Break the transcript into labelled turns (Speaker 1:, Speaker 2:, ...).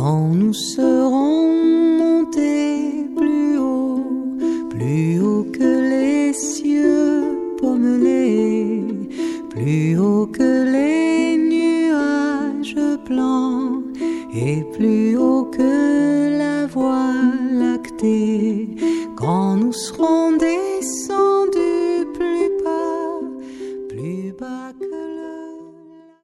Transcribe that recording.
Speaker 1: quand nous serons montés plus haut que les cieux pommelés, plus haut que les nuages blancs et plus haut que la voie lactée, quand nous serons descendus